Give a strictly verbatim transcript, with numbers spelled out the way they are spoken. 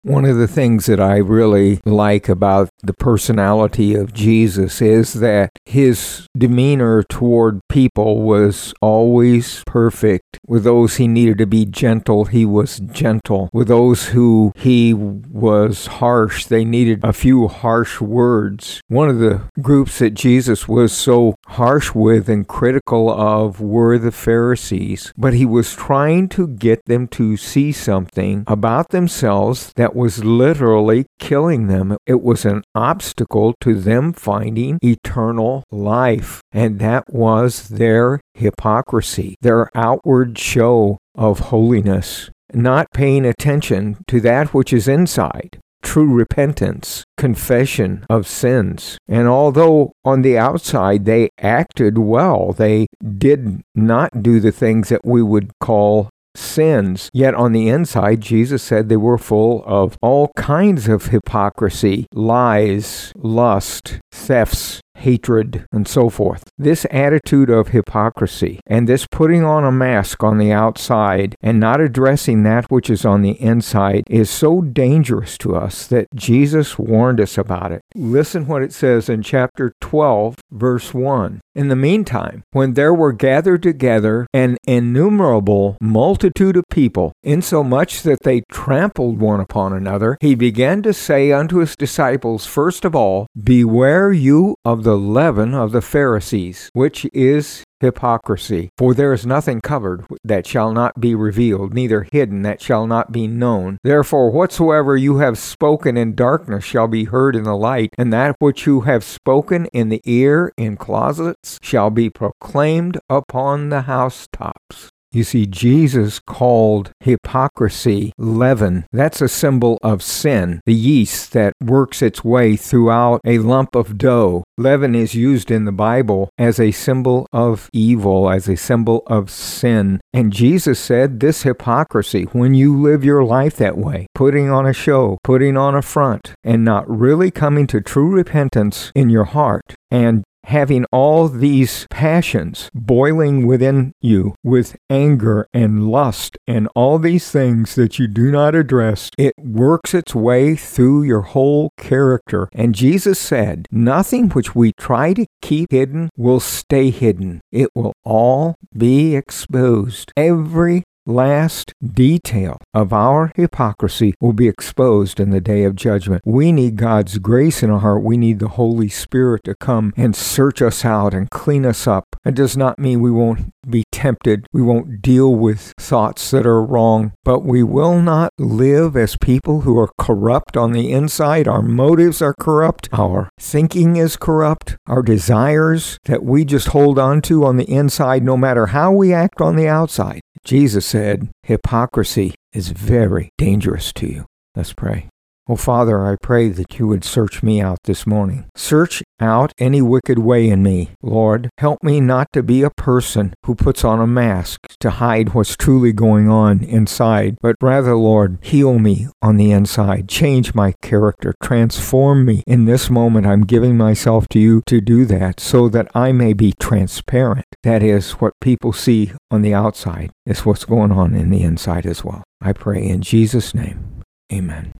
One of the things that I really like about the personality of Jesus is that his demeanor toward people was always perfect. With those he needed to be gentle, he was gentle. With those who he was harsh, they needed a few harsh words. One of the groups that Jesus was so harsh with and critical of were the Pharisees, but he was trying to get them to see something about themselves that was literally killing them. It was an obstacle to them finding eternal life, and that was their hypocrisy, their outward show of holiness, not paying attention to that which is inside. True repentance, confession of sins. And although on the outside they acted well, they did not do the things that we would call sins, yet on the inside, Jesus said they were full of all kinds of hypocrisy, lies, lust, thefts, hatred, and so forth. This attitude of hypocrisy and this putting on a mask on the outside and not addressing that which is on the inside is so dangerous to us that Jesus warned us about it. Listen what it says in chapter twelve, verse one. In the meantime, when there were gathered together an innumerable multitude of people, insomuch that they trampled one upon another, he began to say unto his disciples, first of all, beware you of the leaven of the Pharisees, which is hypocrisy. For there is nothing covered that shall not be revealed, neither hidden that shall not be known. Therefore, whatsoever you have spoken in darkness shall be heard in the light, and that which you have spoken in the ear in closets shall be proclaimed upon the housetops. You see, Jesus called hypocrisy leaven. That's a symbol of sin, the yeast that works its way throughout a lump of dough. Leaven is used in the Bible as a symbol of evil, as a symbol of sin. And Jesus said this hypocrisy, when you live your life that way, putting on a show, putting on a front, and not really coming to true repentance in your heart, and having all these passions boiling within you with anger and lust and all these things that you do not address, it works its way through your whole character. And Jesus said, nothing which we try to keep hidden will stay hidden. It will all be exposed. Every last detail of our hypocrisy will be exposed in the day of judgment. We need God's grace in our heart. We need the Holy Spirit to come and search us out and clean us up. It does not mean we won't be tempted. We won't deal with thoughts that are wrong, but we will not live as people who are corrupt on the inside. Our motives are corrupt. Our thinking is corrupt. Our desires that we just hold on to on the inside, no matter how we act on the outside. Jesus said, hypocrisy is very dangerous to you. Let's pray. Oh, Father, I pray that you would search me out this morning. Search out any wicked way in me. Lord, help me not to be a person who puts on a mask to hide what's truly going on inside, but rather, Lord, heal me on the inside. Change my character. Transform me. In this moment, I'm giving myself to you to do that so that I may be transparent. That is, what people see on the outside is what's going on in the inside as well. I pray in Jesus' name. Amen.